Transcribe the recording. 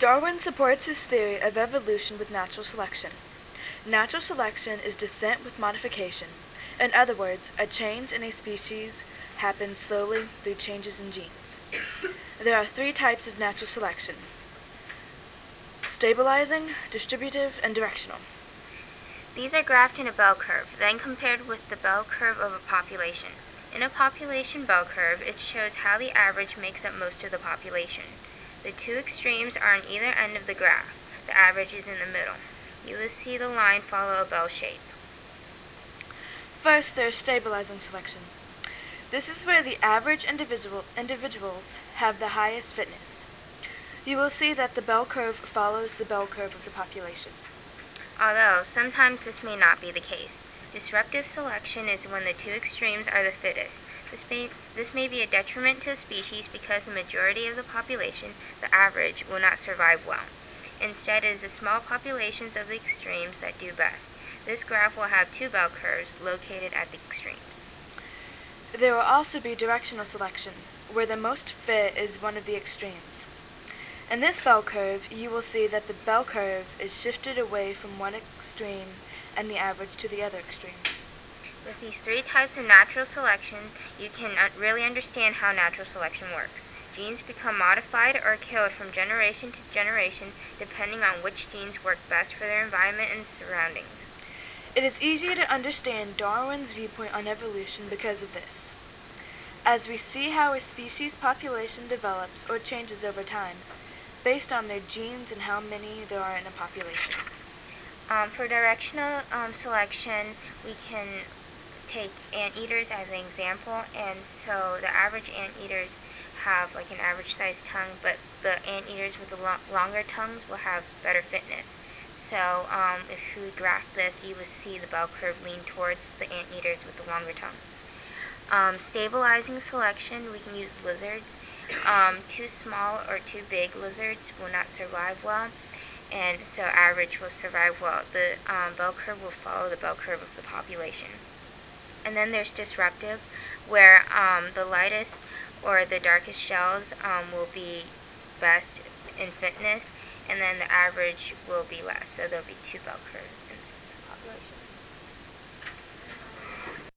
Darwin supports his theory of evolution with natural selection. Natural selection is descent with modification. In other words, a change in a species happens slowly through changes in genes. There are three types of natural selection: stabilizing, distributive, and directional. These are graphed in a bell curve, then compared with the bell curve of a population. In a population bell curve, it shows how the average makes up most of the population. The two extremes are on either end of the graph. The average is in the middle. You will see the line follow a bell shape. First, there is stabilizing selection. This is where the average individuals have the highest fitness. You will see that the bell curve follows the bell curve of the population. Although, sometimes this may not be the case. Disruptive selection is when the two extremes are the fittest. This may be a detriment to a species because the majority of the population, the average, will not survive well. Instead, it is the small populations of the extremes that do best. This graph will have two bell curves located at the extremes. There will also be directional selection, where the most fit is one of the extremes. In this bell curve, you will see that the bell curve is shifted away from one extreme and the average to the other extreme. With these three types of natural selection, you can really understand how natural selection works. Genes become modified or killed from generation to generation depending on which genes work best for their environment and surroundings. It is easy to understand Darwin's viewpoint on evolution because of this. As we see how a species population develops or changes over time, based on their genes and how many there are in a population. For directional selection, we can take anteaters as an example, and so the average anteaters have like an average sized tongue, but the anteaters with the longer tongues will have better fitness. So if you graph this, you will see the bell curve lean towards the anteaters with the longer tongues. Stabilizing selection, we can use lizards. Too small or too big lizards will not survive well, and so average will survive well. The bell curve will follow the bell curve of the population. And then there's disruptive, where the lightest or the darkest shells will be best in fitness, and then the average will be less, so there'll be two bell curves in